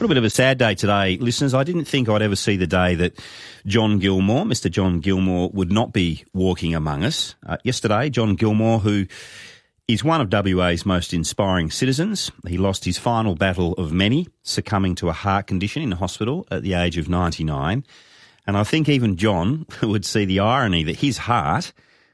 A bit of a sad day today, listeners. I didn't think I'd ever see the day that John Gilmore, Mr. John Gilmore, would not be walking among us. Yesterday, John Gilmore, who is one of WA's most inspiring citizens, he lost his final battle of many, succumbing to a heart condition in hospital at the age of 99. And I think even John would see the irony that his heart,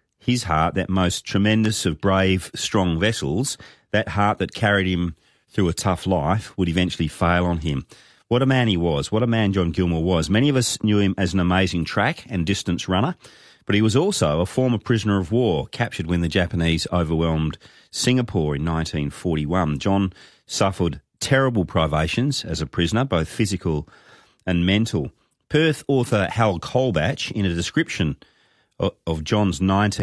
that most tremendous of brave, strong vessels, that heart that carried him through a tough life, would eventually fail on him. What a man he was. What a man John Gilmore was. Many of us knew him as an amazing track and distance runner, but he was also a former prisoner of war, captured when the Japanese overwhelmed Singapore in 1941. John suffered terrible privations as a prisoner, both physical and mental. Perth author Hal Colbatch, in a description of John's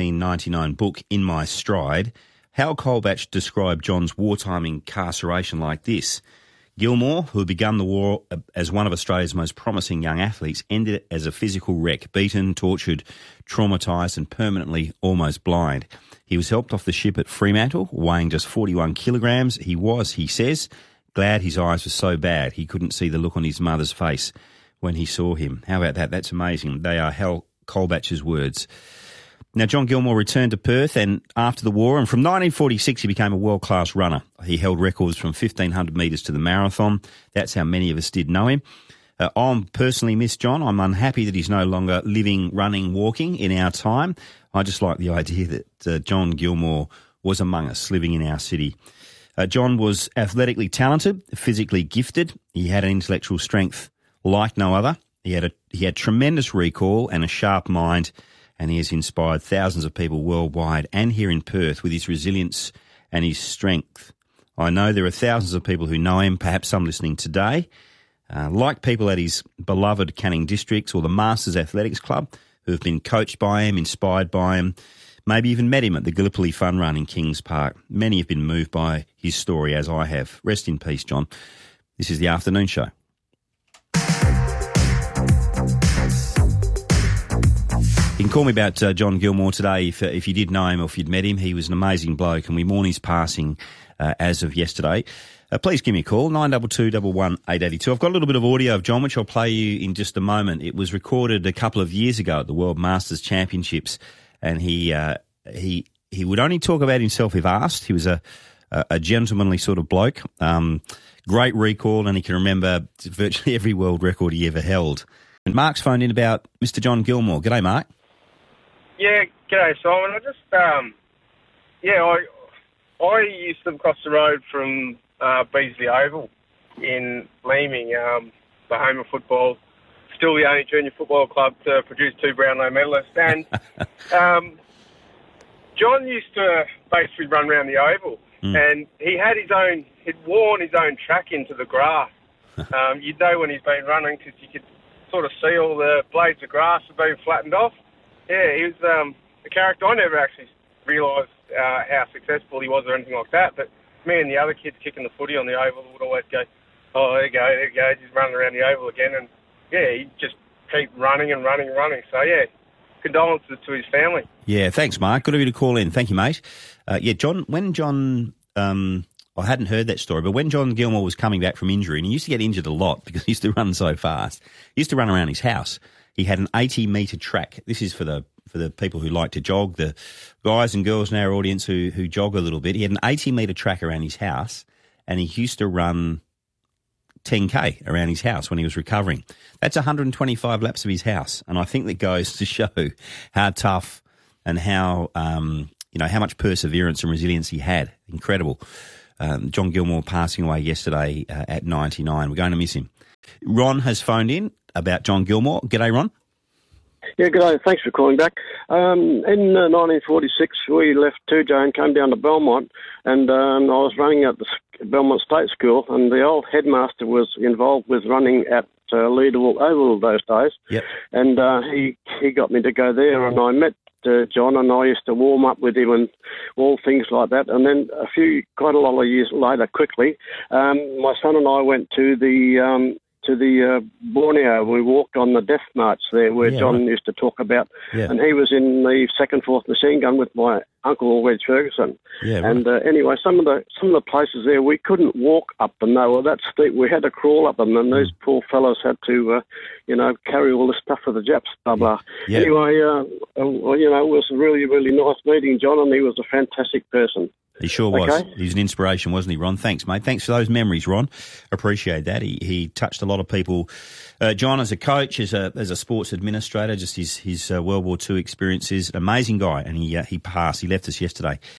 1999 book, In My Stride, Hal Colbatch described John's wartime incarceration like this. Gilmore, who had begun the war as one of Australia's most promising young athletes, ended it as a physical wreck, beaten, tortured, traumatised and permanently almost blind. He was helped off the ship at Fremantle, weighing just 41 kilograms. He was, he says, glad his eyes were so bad he couldn't see the look on his mother's face when he saw him. How about that? That's amazing. They are Hal Colbatch's words. Now, John Gilmore returned to Perth and after the war, and from 1946 he became a world-class runner. He held records from 1,500 metres to the marathon. That's how many of us did know him. I'm personally miss John. I'm unhappy that he's no longer living, running, walking in our time. I just like the idea that John Gilmore was among us, living in our city. John was athletically talented, physically gifted. He had an intellectual strength like no other. He had tremendous recall and a sharp mind, and he has inspired thousands of people worldwide and here in Perth with his resilience and his strength. I know there are thousands of people who know him, perhaps some listening today, like people at his beloved Canning Districts or the Masters Athletics Club, who have been coached by him, inspired by him, maybe even met him at the Gallipoli Fun Run in Kings Park. Many have been moved by his story, as I have. Rest in peace, John. This is The Afternoon Show. You can call me about John Gilmore today if you did know him or if you'd met him. He was an amazing bloke and we mourn his passing as of yesterday. Please give me a call, 922 118 882. I've got a little bit of audio of John, which I'll play you in just a moment. It was recorded a couple of years ago at the World Masters Championships, and he would only talk about himself if asked. He was a gentlemanly sort of bloke, great recall, and he can remember virtually every world record he ever held. And Mark's phoned in about Mr. John Gilmore. G'day, Mark. Yeah, g'day, Simon. I just, I used to live across the road from Beasley Oval in Leeming, the home of football. Still the only junior football club to produce two Brownlow medalists. And John used to basically run around the oval, and he'd worn his own track into the grass. You'd know when he's been running because you could sort of see all the blades of grass have been flattened off. Yeah, he was a character. I never actually realised how successful he was or anything like that, but me and the other kids kicking the footy on the oval would always go, oh, there you go, he's running around the oval again. And, yeah, he'd just keep running and running and running. So, yeah, condolences to his family. Yeah, thanks, Mark. Good of you to call in. Thank you, mate. John, I hadn't heard that story, but when John Gilmore was coming back from injury, and he used to get injured a lot because he used to run so fast, he used to run around his house. He had an 80-metre track. This is for the people who like to jog, the guys and girls in our audience who jog a little bit. He had an 80-metre track around his house, and he used to run 10K around his house when he was recovering. That's 125 laps of his house, and I think that goes to show how tough and how much perseverance and resilience he had. Incredible. John Gilmore passing away yesterday at 99. We're going to miss him. Ron has phoned in about John Gilmore. G'day, Ron. Yeah, g'day. Thanks for calling back. In 1946, we left Tujo and came down to Belmont, and I was running at the Belmont State School, and the old headmaster was involved with running at Leederville Oval those days. Yep. And he got me to go there, and I met John, and I used to warm up with him and all things like that. And then quite a lot of years later, quickly, my son and I went to to the Borneo. We walked on the Death March there where John used to talk about. Yeah. And he was in the 2nd 4th Machine Gun with my uncle, Wedge Ferguson. Yeah, right. And anyway, some of the places there, we couldn't walk up them. They were that steep. We had to crawl up them, and these poor fellows had to, carry all this stuff for the Japs, blah, blah. Yeah. Anyway, it was really, really nice meeting John, and he was a fantastic person. He sure was. He was an inspiration, wasn't he, Ron? Thanks, mate. Thanks for those memories, Ron. Appreciate that. He touched a lot of people. John, as a coach, as a sports administrator, just his World War II experiences, amazing guy, and he passed. He left us yesterday